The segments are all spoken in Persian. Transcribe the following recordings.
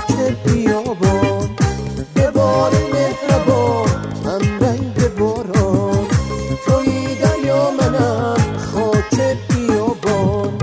خاک بیابان، به بار مهربان هم رنگ باران، تویی دریا منم خاک بیابان.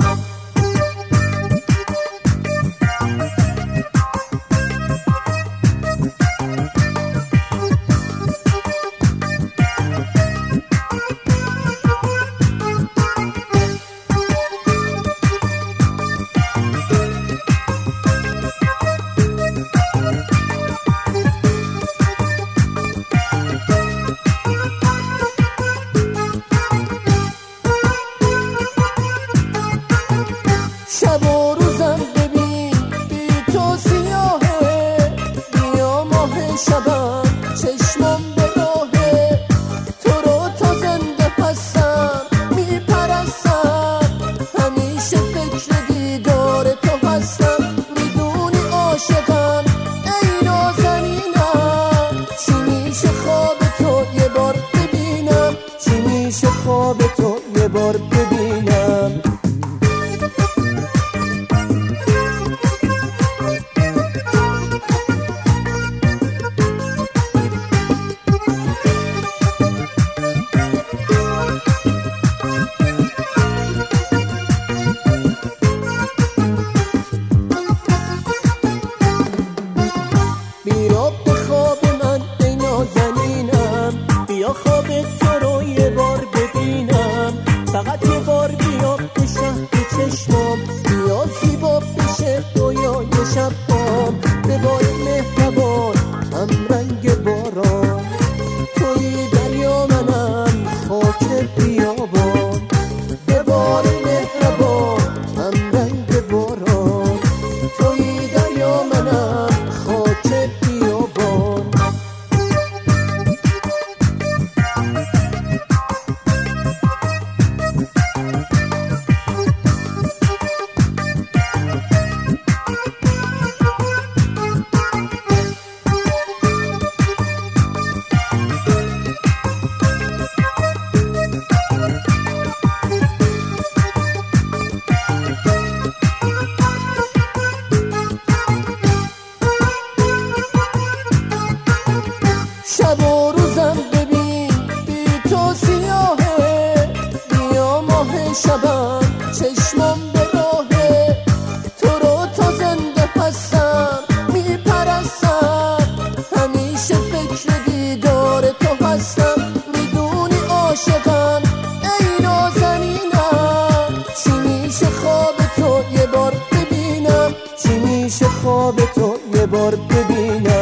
شب و روزم ببین بی تو سیاهه، بیا ماه شبم چشمم به راهه، تو رو تا زنده هستم میپرستم، همیشه فکر دیدار تو هستم، میدونی عاشقم ای نازنینم، چی میشه خواب تو یه بار ببینم، چی میشه خواب تو یه بار ببینم. بیا به خواب من ای نازنینم، بیا خواب تو رو یه بار ببینم، فقط یه بار بیا به شهر چشمام، بیا زیبا بشه رویای شبام، به بار مهربان هم رنگ باران، توی دریا منم خاک بیابان، به بار مهربان هم رنگ باران، توی دریا منم خاک بیابان. شب و روزم ببین بی تو سیاهه، بیا ماه شبم چشمم به راهه، تو رو تا زنده هستم میپرستم، همیشه فکر دیدار تو هستم، میدونی عاشقم ای نازنینم، چی میشه خواب تو یه بار ببینم، چی میشه خواب تو یه بار ببینم.